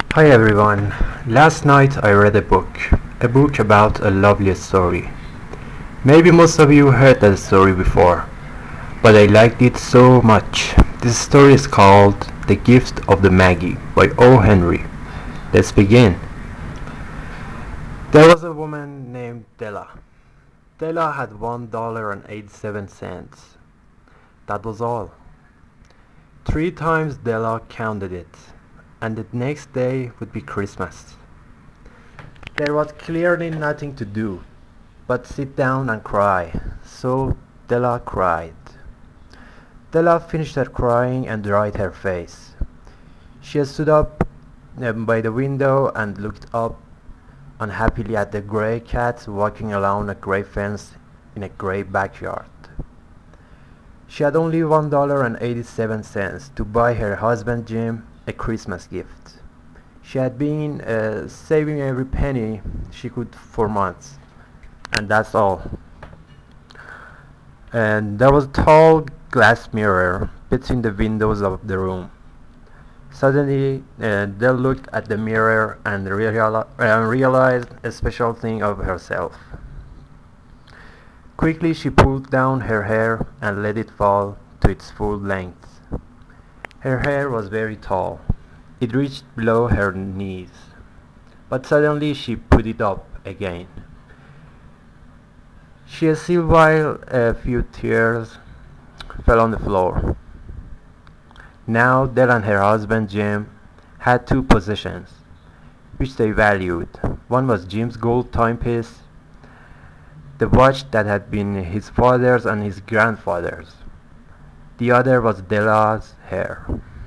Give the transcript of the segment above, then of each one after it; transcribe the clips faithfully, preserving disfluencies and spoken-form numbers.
Hi everyone. Last night I read a book. A book about a lovely story. Maybe most of you heard that story before, but I liked it so much. This story is called The Gift of the Magi by O. Henry. Let's begin. There was a woman named Della. Della had one dollar and eighty-seven cents. That was all. Three times Della counted it, and the next day would be Christmas. There was clearly nothing to do but sit down and cry, so Della cried. Della finished her crying and dried her face. She stood up um, by the window and looked up unhappily at the grey cat walking along a grey fence in a grey backyard. She had only one dollar and eighty-seven cents to buy her husband Jim a Christmas gift. She had been uh, saving every penny she could for months, and that's all. And there was a tall glass mirror between the windows of the room. Suddenly, uh, Dell looked at the mirror and reali- uh, realized a special thing of herself. Quickly she pulled down her hair and let it fall to its full length. Her hair was very tall. It reached below her knees. But suddenly she put it up again. She still while a few tears fell on the floor. Now Dell and her husband Jim had two possessions, which they valued. One was Jim's gold timepiece, the watch that had been his father's and his grandfather's. The other was Della's hair.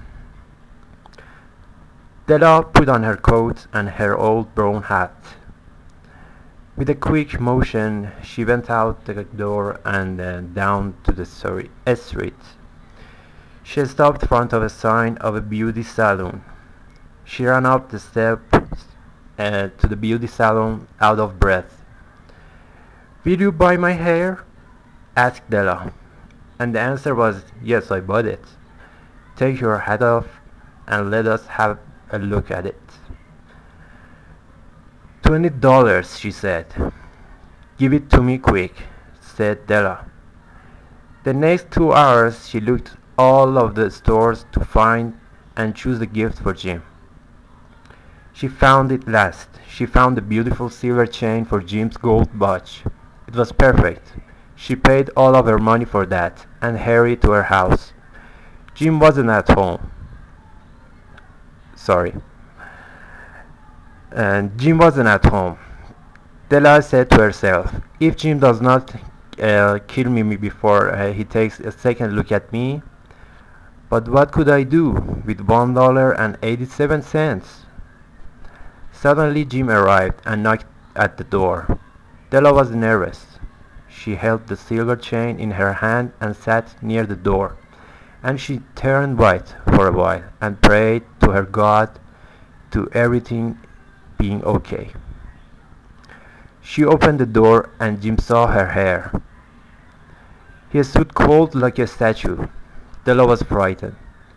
Della put on her coat and her old brown hat. With a quick motion, she went out the door and uh, down to the sorry, street. She stopped in front of a sign of a beauty salon. She ran up the steps uh, to the beauty salon out of breath. "Will you buy my hair?" asked Della. And the answer was, "Yes, I bought it." "Take your hat off and let us have a look at it." Twenty dollars, she said. "Give it to me quick," said Della. The next two hours she looked all of the stores to find and choose the gift for Jim. She found it last. She found the beautiful silver chain for Jim's gold watch. It was perfect. She paid all of her money for that and hurried to her house. Jim wasn't at home. Sorry. And Jim wasn't at home. Della said to herself, "If Jim does not uh, kill me before uh, he takes a second look at me, but what could I do with one dollar and eighty-seven cents?" Suddenly Jim arrived and knocked at the door. Della was nervous. She held the silver chain in her hand and sat near the door, and she turned white for a while and prayed to her God to everything being okay. She opened the door and Jim saw her hair. He stood cold like a statue. Della was frightened.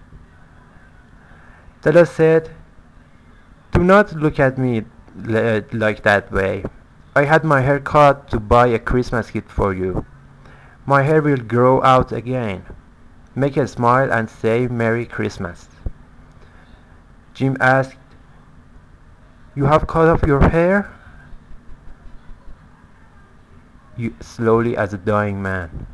Della said, "Do not look at me li- like that way. I had my hair cut to buy a Christmas gift for you. My hair will grow out again. Make a smile and say Merry Christmas." Jim asked, "You have cut off your hair?" You, slowly as a dying man.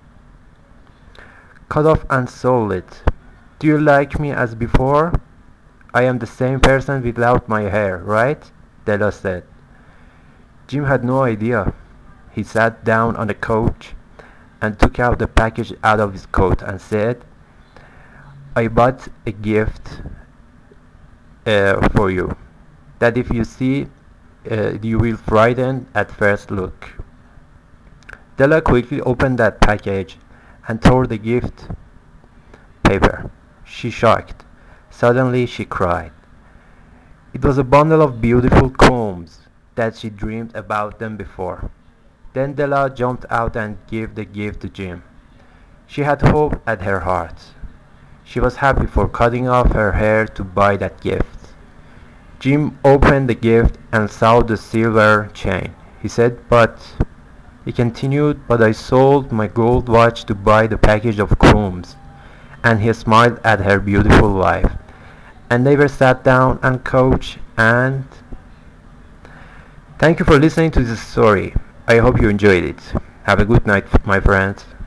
"Cut off and sold it. Do you like me as before? I am the same person without my hair, right?" Della said. Jim had no idea. He sat down on the couch and took out the package out of his coat and said, "I bought a gift uh, for you that if you see uh, you will frighten at first look." Della quickly opened that package and tore the gift paper. She shocked. Suddenly she cried. It was a bundle of beautiful combs that she dreamed about them before. Then Della jumped out and gave the gift to Jim. She had hope at her heart. She was happy for cutting off her hair to buy that gift. Jim opened the gift and saw the silver chain. He said, but... He continued, but I sold my gold watch to buy the package of crumbs. And he smiled at her beautiful wife. And they were sat down and coached and... Thank you for listening to this story. I hope you enjoyed it. Have a good night, my friends.